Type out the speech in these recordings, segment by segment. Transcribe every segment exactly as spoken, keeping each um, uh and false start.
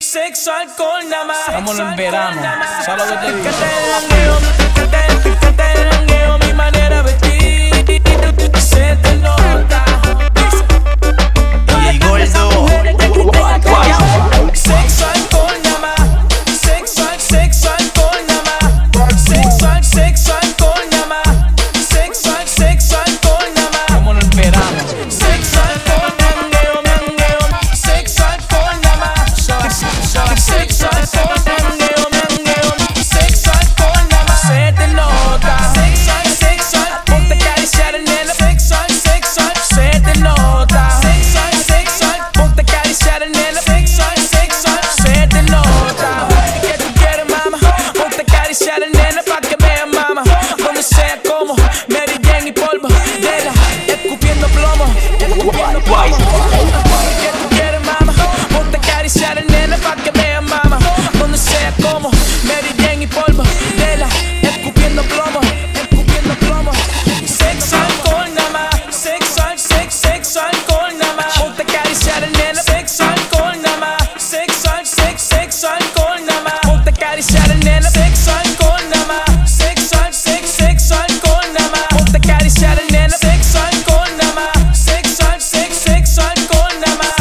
Sexo, alcohol, nada más. Estamos en el verano. ¿Sabes lo que te digo? Que te langueo, que te, que te langueo, mi manera de vestir. Se te nota. Y el gordo. Sexo, alcohol, nada más. Sexo, sexo, alcohol, nada más. Sexo, sexo, alcohol, nada más. Sexo, sexo, alcohol, nada más. Estamos en el verano. Sexo, alcohol, mangueo, mangueo. Sexo, alcohol, nada más. Sexo, alcohol, mangueo, mangueo. Sexo, alcohol, nada más. Se te nota. Sexo, sexo, ponte a acariciar el nene. Sexo, sexo, se te nota. Sexo, sexo, ponte a acariciar el nene. Sexo, sexo, se te nota. ¿Qué tú quieres, mama? Ponte a acariciar el nene pa' que veas, mama. Donde sea como Mary Jane y polvo. De la escupiendo plomo. Escupiendo plomo. ¿Qué tú quieres, mama? Ponte a acariciar el nene pa' que veas, mama. Donde sea como Mary Jane y polvo. De la escupiendo plomo. Escupiendo plomo. Sexo, alcohol, nada más. Sexo, sexo, sexo, alcohol, nada más. Ponte a acariciar el nene. Sexo, alcohol, nada más. Sexo, sexo, sexo, alcohol, nada más. Ponte a acariciar el nene. Sexo, alcohol, nada más. Sexo, sexo, sexo, alcohol, nada más. Ponte a acariciar el nene. Sexo, alcohol, nada más. Sexo, sexo, sexo, alcohol, nada más.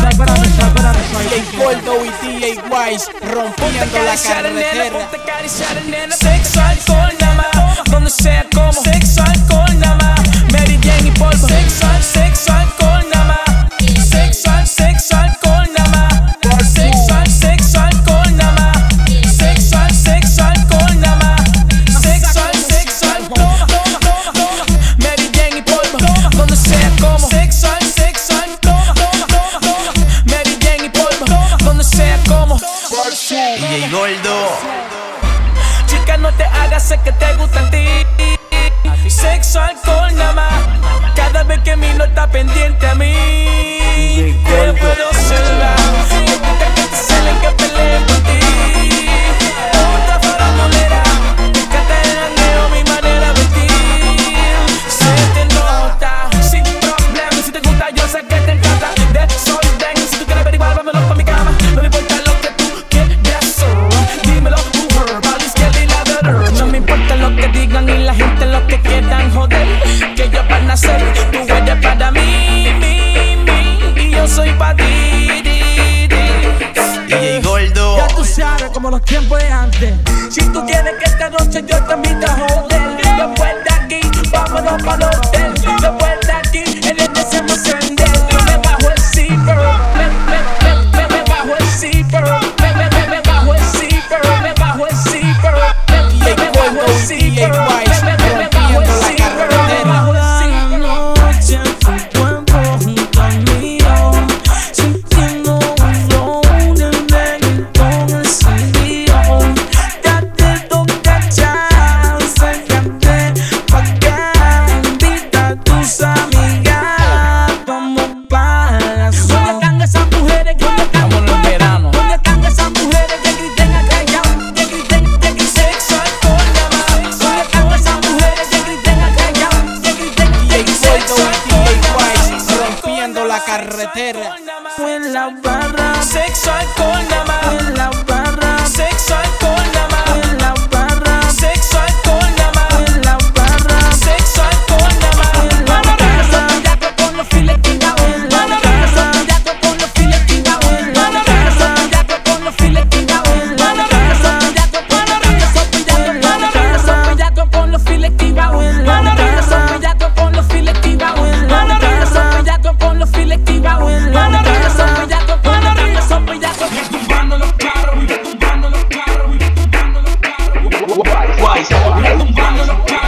D J Gordo y D J Wise rompiendo la carretera. Ponte a acariciar el nene. Sexo, alcohol, nada más. Donde sea como. Sexo, alcohol, nada más. Mary Jane y polvo. Sexo, sexo, alcohol, nada más. Sexo, sexo, alcohol, nada más. Sexo, sexo, alcohol, nada más. Sexo, sexo, alcohol, nada más. Sexo, sexo, alcohol. Mary Jane y polvo. Donde sea como. Sexo, sexo, alcohol. Mary Jane y polvo. Donde sea como. Y el gordo. Chica, no te hagas, sé que te gusta a ti. Sexo, alcohol, nada más. Cada vez que mi no está pendiente a mí. Te puedo observar. Me gusta que te celen, que peleen por ti. Otra farandulera. Que te langueo, mi manera de vestir. Se te nota. Sin problema, si te gusta, yo sé que te encanta. Desorden, si tú quieres averiguar, vámonos pa' mi cama. No me importa lo que tú quieras hacer. Dímelo, Uber, pa' la izquierda y la derecha. No me importa lo que digan y la gente lo que quieran joder. Que yo para nacer, tú eres para mí, mí, mí. Y yo soy para ti, di, di. Y el gordo. Ya tú sabes como los tiempos de antes. Si tú quieres que esta noche yo te invite a joder. Después de aquí, vámonos para el hotel. Después de aquí, el N se me encender. Me bajo el zipper, me, me, me, me, me bajo el zipper. Me, me, me, me bajo el zipper, me bajo el zipper. Me, me, me bajo el zipper, me, me, me bajo el zipper. Me bajo el zipper. Noche tu cuerpo junto al mío, sintiendo un flow de reggaetón encendido. Date toca ya, acércate pa' acá, invita a tus amigas, vamos para la zona. ¿Dónde están esas mujeres que Estamos en el verano. ¿Dónde están esas mujeres que griten acá, que griten, que griten sexo, alcohol, nada más? ¿Dónde están esas mujeres que griten acá, que griten, que D griten J sexo, Gordo y alcohol, D J nada Wise más? rompiendo la carretera. Fue en la barra, Sexo, alcohol, nada más. fue en la barra, Sexo, alcohol, nada fue más. en la barra, Sexo, alcohol, nada más. fue en la barra, Sexo, alcohol, nada más. Mano, regreso bellaco con los files quitados. Mano, regreso bellaco con los files quitados. Mano, regreso bellaco con los files quitados. Mano, regreso bellaco, mano, regreso bellaco. Mano, regreso bellaco con los files quitados. Mano, regreso bellaco con los files quitados. Mano, regreso bellaco con los files quitados. Mano, regreso bellaco, mano, regreso bellaco. Tumbando los carros, tumbando los carros, tumbando los carros. Wise. Tumbando los carros.